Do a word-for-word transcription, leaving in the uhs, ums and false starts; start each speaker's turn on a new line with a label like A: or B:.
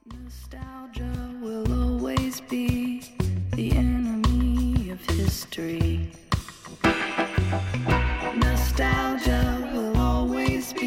A: Nostalgia will always be the enemy of history. Nostalgia will always